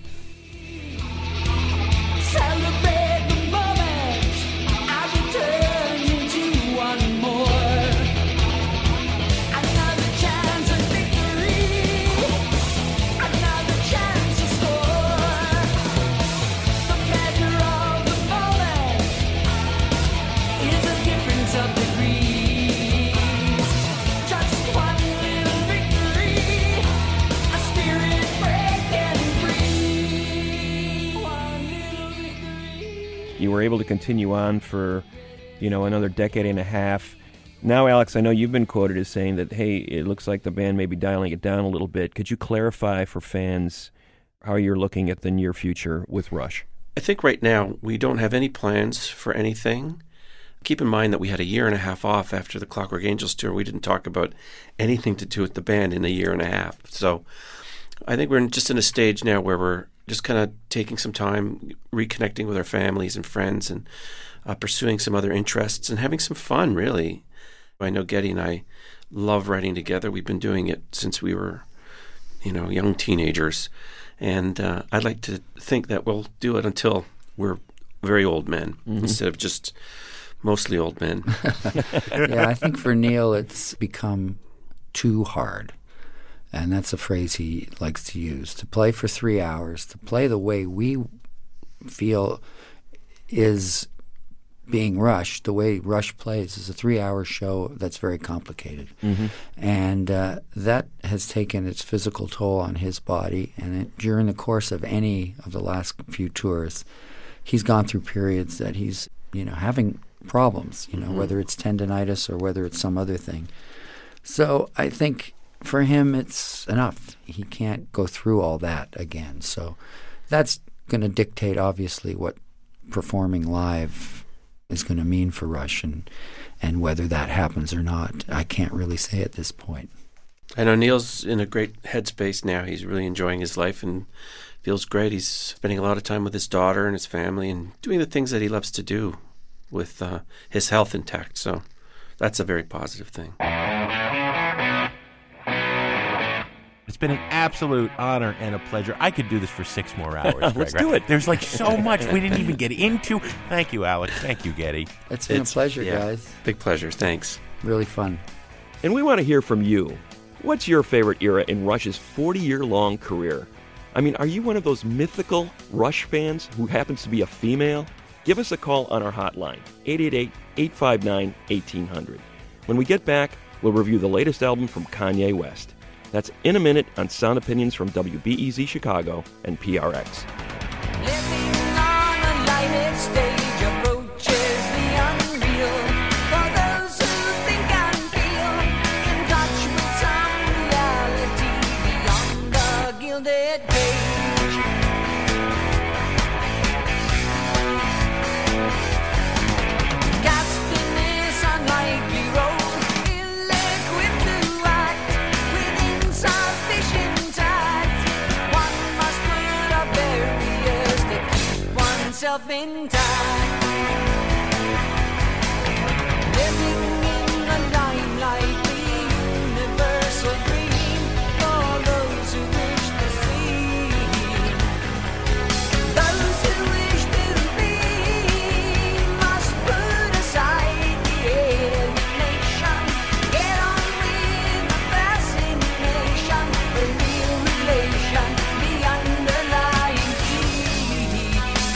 H: Celebrate the moment as we turn into one more. Another chance at victory. Another chance to score. The measure of the moment is a difference of degrees. Just one little victory, a spirit breaking free. One little victory.
G: You were able to continue on for, another decade and a half. Now, Alex, I know you've been quoted as saying that, hey, it looks like the band may be dialing it down a little bit. Could you clarify for fans how you're looking at the near future with Rush?
I: I think right now we don't have any plans for anything. Keep in mind that we had a year and a half off after the Clockwork Angels tour. We didn't talk about anything to do with the band in a year and a half. So I think we're just in a stage now where we're just kind of taking some time, reconnecting with our families and friends and pursuing some other interests and having some fun, really. I know Geddy and I love writing together. We've been doing it since we were, young teenagers. And I'd like to think that we'll do it until we're very old men instead of just mostly old men.
J: Yeah, I think for Neil it's become too hard. And that's a phrase he likes to use. To play for 3 hours, to play the way we feel is being Rush, the way Rush plays is a 3-hour show that's very complicated. And that has taken its physical toll on his body. And during the course of any of the last few tours, he's gone through periods that he's, having problems, whether it's tendonitis or whether it's some other thing. So I think for him it's enough. He can't go through all that again. So that's going to dictate, obviously, what performing live is going to mean for Rush, and whether that happens or not, I can't really say at this point.
I: I know Neil's in a great headspace now. He's really enjoying his life and feels great. He's spending a lot of time with his daughter and his family and doing the things that he loves to do with his health intact. So that's a very positive thing.
F: It's been an absolute honor and a pleasure. I could do this for 6 more hours, Greg.
G: Let's do it.
F: There's like so much we didn't even get into. Thank you, Alex. Thank you, Geddy.
J: It's been a pleasure, guys.
I: Big pleasure. Thanks.
J: Really fun.
G: And we want to hear from you. What's your favorite era in Rush's 40-year-long career? I mean, are you one of those mythical Rush fans who happens to be a female? Give us a call on our hotline, 888-859-1800. When we get back, we'll review the latest album from Kanye West. That's in a minute on Sound Opinions from WBEZ Chicago and PRX.
H: Living on a lighted stage approaches the unreal. For those who think and feel in touch with some reality beyond the gilded cage. Cast in this unlikely role, ill-equipped to act with insufficient tact. One must put up barriers to keep oneself intact. Living in the limelight, the universal dream for those who wish to see. Those who wish to be must put aside the alienation. Get on with the fascination, the real relation, the underlying key.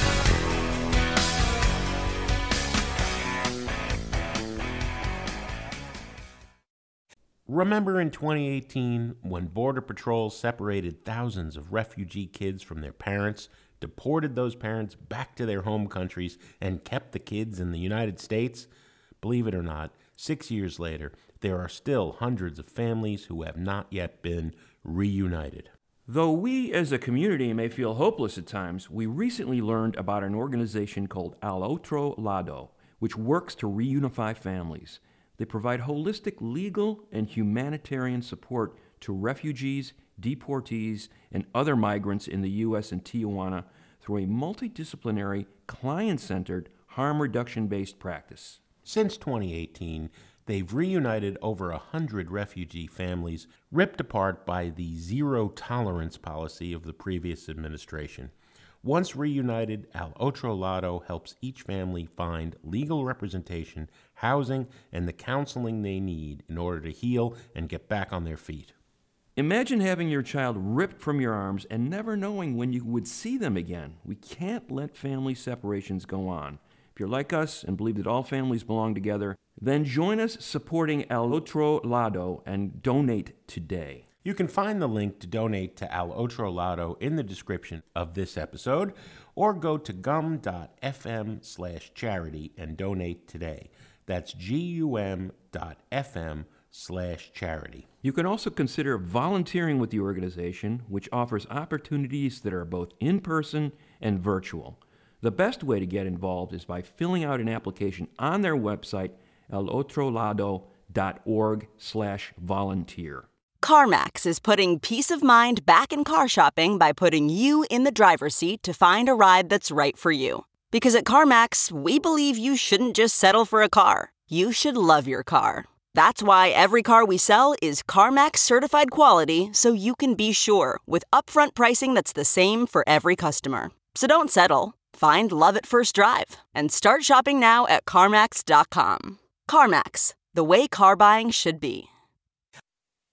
F: Remember in 2018 when Border Patrol separated thousands of refugee kids from their parents, deported those parents back to their home countries, and kept the kids in the United States? Believe it or not, 6 years later, there are still hundreds of families who have not yet been reunited.
G: Though we as a community may feel hopeless at times, we recently learned about an organization called Al Otro Lado, which works to reunify families. They provide holistic legal and humanitarian support to refugees, deportees, and other migrants in the U.S. and Tijuana through a multidisciplinary, client-centered, harm reduction-based practice.
F: Since 2018, they've reunited over 100 refugee families ripped apart by the zero-tolerance policy of the previous administration. Once reunited, Al Otro Lado helps each family find legal representation, housing, and the counseling they need in order to heal and get back on their feet.
G: Imagine having your child ripped from your arms and never knowing when you would see them again. We can't let family separations go on. If you're like us and believe that all families belong together, then join us supporting Al Otro Lado and donate today.
F: You can find the link to donate to Al Otro Lado in the description of this episode, or go to gum.fm/charity and donate today. That's gum.fm/charity.
G: You can also consider volunteering with the organization, which offers opportunities that are both in-person and virtual. The best way to get involved is by filling out an application on their website, alotrolado.org/volunteer.
L: CarMax is putting peace of mind back in car shopping by putting you in the driver's seat to find a ride that's right for you. Because at CarMax, we believe you shouldn't just settle for a car. You should love your car. That's why every car we sell is CarMax certified quality, so you can be sure with upfront pricing that's the same for every customer. So don't settle. Find love at first drive and start shopping now at CarMax.com. CarMax, the way car buying should be.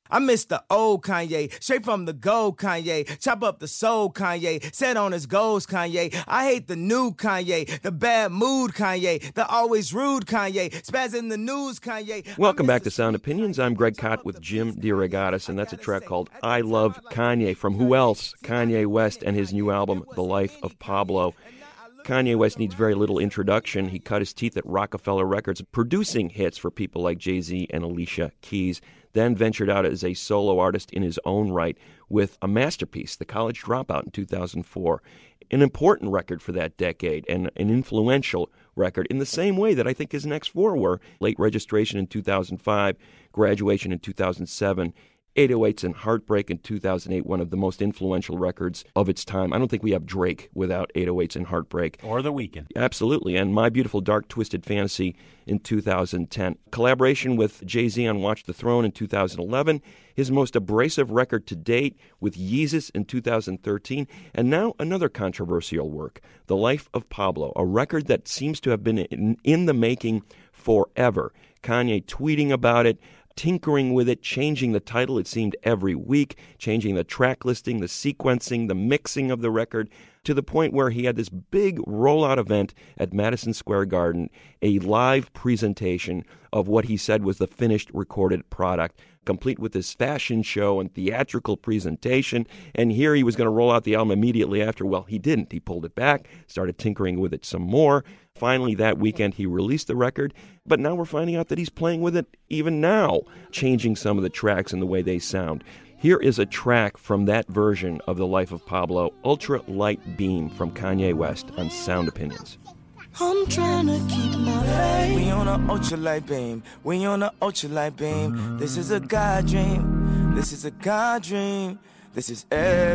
M: I miss the old Kanye, straight from the gold Kanye. Chop up the soul Kanye, set on his goals Kanye. I hate the new Kanye, the bad mood Kanye, the always rude Kanye, spaz in the news Kanye.
G: Welcome back to Sound Opinions. I'm Greg Kot with Jim DeRogatis, and that's a track called I Love Kanye from who else? Kanye West and his new album, The Life of Pablo. Kanye West needs very little introduction. He cut his teeth at Rockefeller Records, producing hits for people like Jay-Z and Alicia Keys, then ventured out as a solo artist in his own right with a masterpiece, The College Dropout, in 2004. An important record for that decade and an influential record in the same way that I think his next four were. Late Registration in 2005, Graduation in 2007, 808s and Heartbreak in 2008, one of the most influential records of its time. I don't think we have Drake without 808s and Heartbreak.
F: Or The Weeknd.
G: Absolutely. And My Beautiful Dark Twisted Fantasy in 2010. Collaboration with Jay-Z on Watch the Throne in 2011. His most abrasive record to date with Yeezus in 2013. And now another controversial work, The Life of Pablo, a record that seems to have been in the making forever. Kanye tweeting about it, tinkering with it, changing the title, it seemed, every week, changing the track listing, the sequencing, the mixing of the record, to the point where he had this big rollout event at Madison Square Garden, a live presentation of what he said was the finished recorded product, complete with this fashion show and theatrical presentation. And here he was going to roll out the album immediately after. Well, he didn't. He pulled it back, started tinkering with it some more. Finally, that weekend, he released the record, but now we're finding out that he's playing with it even now, changing some of the tracks and the way they sound. Here is a track from that version of The Life of Pablo, Ultra Light Beam from Kanye West on Sound Opinions.
M: I'm trying to keep my faith. We on an ultralight beam. We on an ultralight beam. This is a God dream. This is a God dream. This is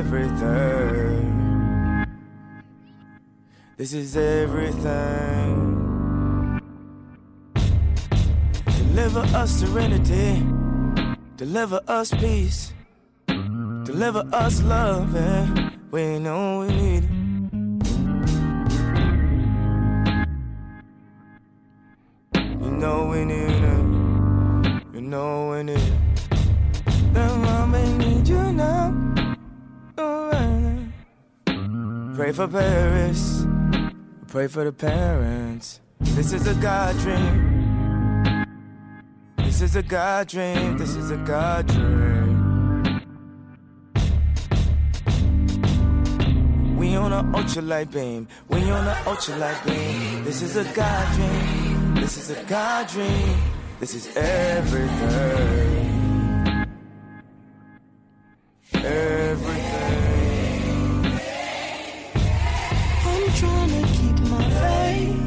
M: everything. This is everything. Deliver us serenity. Deliver us peace. Deliver us love. And we know we need it. You know we need it. You know we need it. And Mama need you now. Oh, pray for Paris. Pray for the parents. This is a God dream. This is a God dream. This is a God dream. We on an ultralight beam. We on an ultralight beam. This is a God dream. This is a God dream. This is everything. Everything. I'm trying to keep my faith,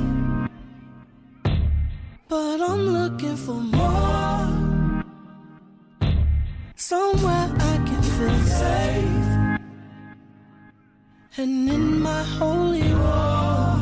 M: but I'm looking for more. Somewhere I can feel safe, and in my holy war,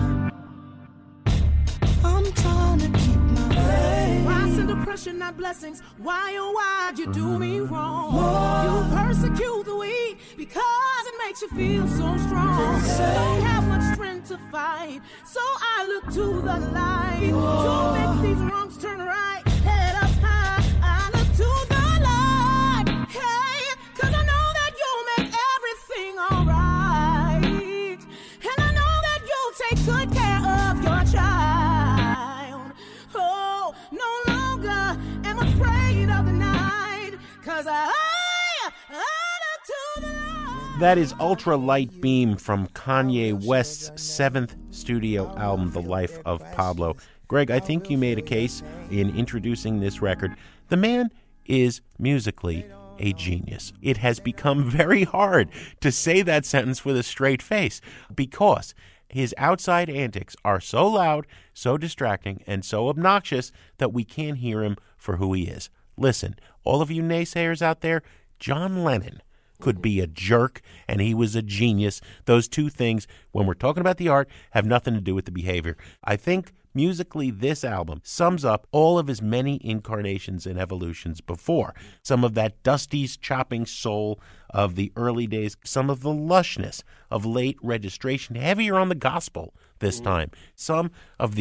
M: I'm trying to keep my faith.
N: Why send oppression, not blessings? Why, oh, why'd you do me wrong? You persecute the weak because it makes you feel so strong. Don't have much strength to fight, so I look to the light to make these wrongs turn right. Head up high, I look to the light. Hey, 'cause I know that you'll make everything alright, and I know that you'll take good care of your child. Oh, no longer am afraid of the night, 'cause I look to the light.
F: That is Ultra Light Beam from Kanye West's 7th studio album, The Life of Pablo. Greg, I think you made a case in introducing this record. The man is musically a genius. It has become very hard to say that sentence with a straight face because his outside antics are so loud, so distracting, and so obnoxious that we can't hear him for who he is. Listen, all of you naysayers out there, John Lennon could be a jerk, and he was a genius. Those two things, when we're talking about the art, have nothing to do with the behavior. I think musically, this album sums up all of his many incarnations and evolutions before. Some of that Dusty's chopping soul of the early days, some of the lushness of Late Registration, heavier on the gospel this time, some of the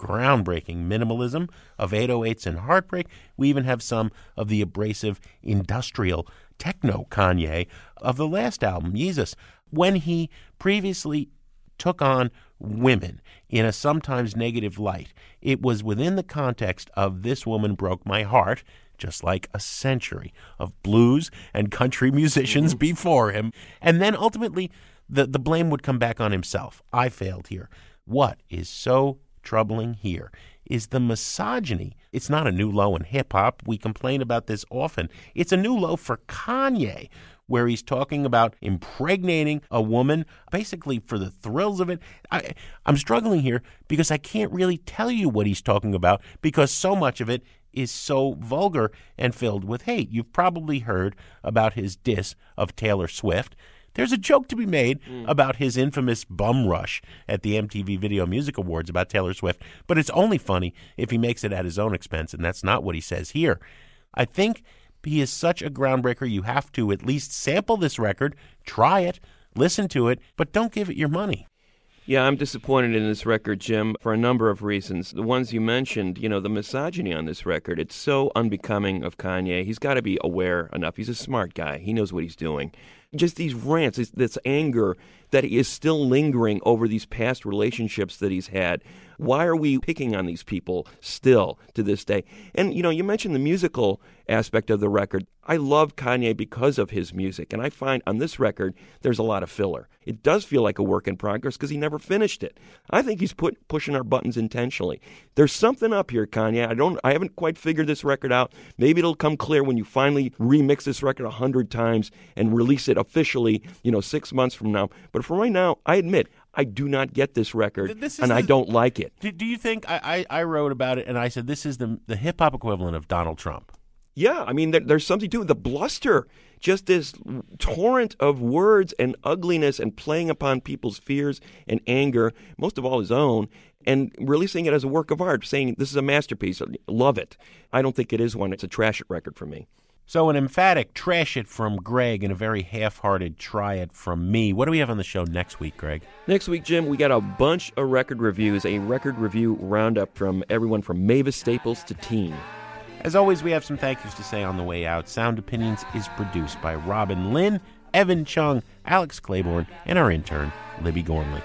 F: groundbreaking minimalism of 808s and heartbreak. We even have some of the abrasive industrial techno Kanye of the last album, Yeezus, when he previously took on women in a sometimes negative light. It was within the context of This Woman Broke My Heart, just like a century of blues and country musicians before him. And then ultimately, the blame would come back on himself. I failed here. What is so troubling here is the misogyny. It's not a new low in hip-hop. We complain about this often. It's a new low for Kanye, where he's talking about impregnating a woman, basically for the thrills of it. I'm struggling here because I can't really tell you what he's talking about because so much of it is so vulgar and filled with hate. You've probably heard about his diss of Taylor Swift. There's a joke to be made about his infamous bum rush at the MTV Video Music Awards about Taylor Swift, but it's only funny if he makes it at his own expense, and that's not what he says here. I think he is such a groundbreaker, you have to at least sample this record, try it, listen to it, but don't give it your money.
G: Yeah, I'm disappointed in this record, Jim, for a number of reasons. The ones you mentioned, the misogyny on this record, it's so unbecoming of Kanye. He's got to be aware enough. He's a smart guy. He knows what he's doing. Just these rants, this anger that he is still lingering over these past relationships that he's had. Why are we picking on these people still to this day? And, you mentioned the musical aspect of the record. I love Kanye because of his music, and I find on this record there's a lot of filler. It does feel like a work in progress because he never finished it. I think he's pushing our buttons intentionally. There's something up here, Kanye. I haven't quite figured this record out. Maybe it'll come clear when you finally remix this record 100 times and release it officially, 6 months from now. But for right now, I admit, I do not get this record, and I don't like it.
F: Do you think, I wrote about it, and I said this is the hip-hop equivalent of Donald Trump?
G: Yeah, I mean, there's something to it. The bluster, just this torrent of words and ugliness and playing upon people's fears and anger, most of all his own, and releasing it as a work of art, saying this is a masterpiece. Love it. I don't think it is one. It's a trash it record for me.
F: So an emphatic trash it from Greg and a very half-hearted try it from me. What do we have on the show next week, Greg?
G: Next week, Jim, we got a bunch of record reviews, a record review roundup from everyone from Mavis Staples to Teen.
F: As always, we have some thank yous to say on the way out. Sound Opinions is produced by Robin Lynn, Evan Chung, Alex Claiborne, and our intern, Libby Gormley.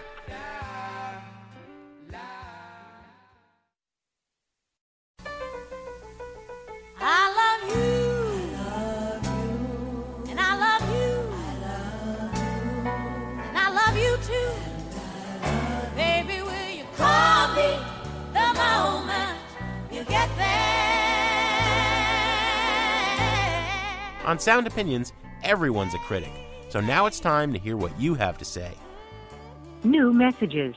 N: I love you, and I love you, and I love you too. Baby, will you call me the moment you get there?
F: On Sound Opinions, everyone's a critic. So now it's time to hear what you have to say.
O: New messages.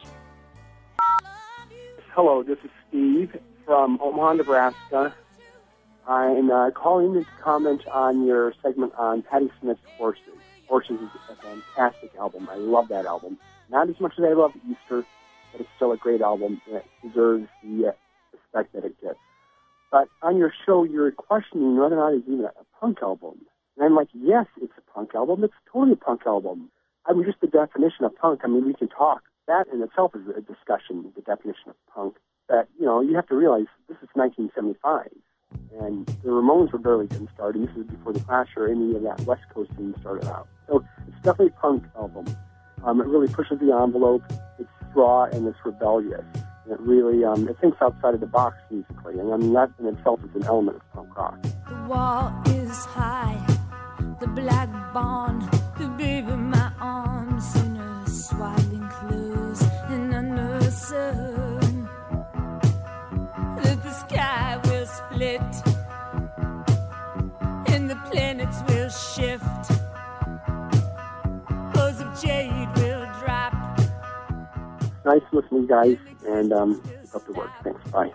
P: Hello, this is Steve from Omaha, Nebraska. I'm calling to comment on your segment on Patti Smith's Horses. Horses is a fantastic album. I love that album. Not as much as I love Easter, but it's still a great album, and it deserves the respect that it gets. But on your show, you're questioning whether or not it's even a punk album. And I'm like, yes, it's a punk album. It's totally a punk album. I mean, just the definition of punk, I mean, we can talk. That in itself is a discussion, the definition of punk. That, you have to realize this is 1975. And the Ramones were barely getting started. This is before the Clash or any of that West Coast scene started out. So it's definitely a punk album. It really pushes the envelope. It's raw and it's rebellious. It really it thinks outside of the box musically. And I mean, that in itself is an element of punk rock.
H: The wall is high, the black bond, the baby, my arms in a swaddling clothes and under the sun. That the sky will split and the planets will shift. Bows of jade will drop.
P: Nice listening, guys, and keep up the work. Thanks. Bye.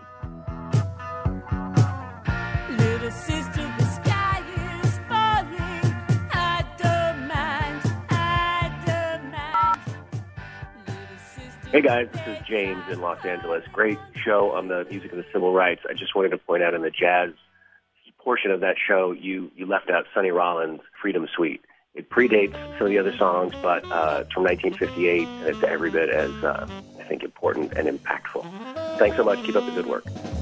H: Little sister, the sky is falling. I don't mind.
Q: Hey guys, this is James in Los Angeles. Great show on the music of the civil rights. I just wanted to point out in the jazz portion of that show, you left out Sonny Rollins' Freedom Suite. It predates some of the other songs, but it's from 1958, and it's every bit as, I think, important and impactful. Thanks so much. Keep up the good work.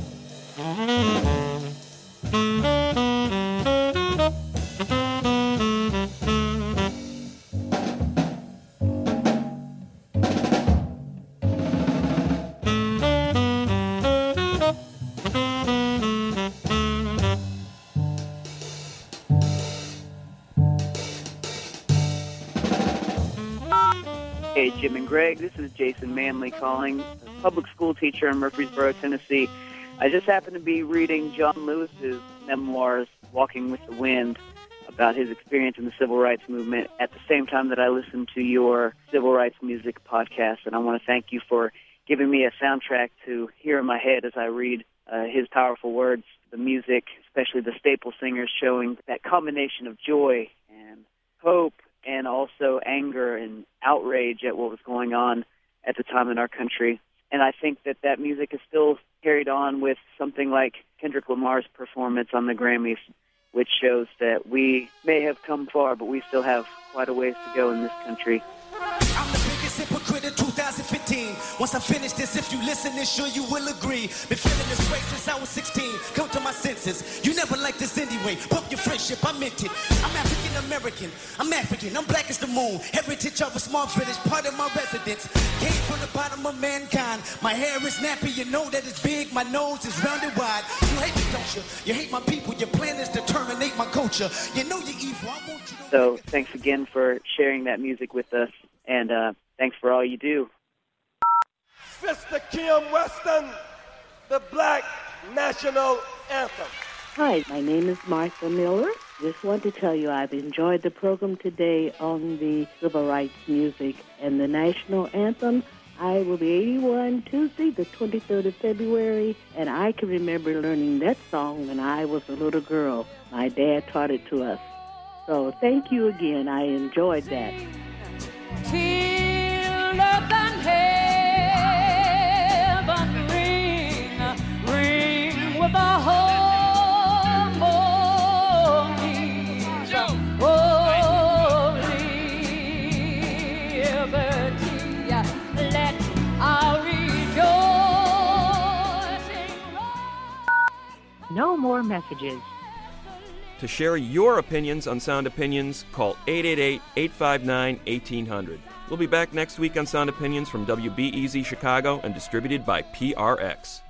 R: Hey, Jim and Greg, this is Jason Manley calling, a public school teacher in Murfreesboro, Tennessee. I just happened to be reading John Lewis's memoirs, Walking with the Wind, about his experience in the civil rights movement at the same time that I listened to your civil rights music podcast. And I want to thank you for giving me a soundtrack to hear in my head as I read his powerful words, the music, especially the staple singers, showing that combination of joy and hope and also anger and outrage at what was going on at the time in our country. And I think that that music is still carried on with something like Kendrick Lamar's performance on the Grammys, which shows that we may have come far, but we still have quite a ways to go in this country.
S: I'm the biggest hypocrite in 2015. Once I finish this, if you listen, then sure you will agree. Been feeling this way since I was 16. Come to my senses. You never liked this anyway. Pump your friendship, I meant it. I'm African American. I'm African. I'm black as the moon. Heritage of a small village, part of my residence. Came from the bottom of mankind. My hair is nappy. You know that it's big. My nose is rounded wide. You hate me, don't you? You hate my people. Your plan is to terminate my culture. You know you're evil. I want you to...
R: So thanks again for sharing that music with us. And thanks for all you do.
T: Sister Kim Weston, the Black National Anthem.
U: Hi, my name is Martha Miller. Just want to tell you I've enjoyed the program today on the civil rights music and the national anthem. I will be 81 Tuesday, the 23rd of February, and I can remember learning that song when I was a little girl. My dad taught it to us. So thank you again. I enjoyed that.
H: Till earth and heaven ring with a harmonies of liberty. Let our rejoicing
O: No more messages.
G: To share your opinions on Sound Opinions, call 888-859-1800. We'll be back next week on Sound Opinions from WBEZ Chicago and distributed by PRX.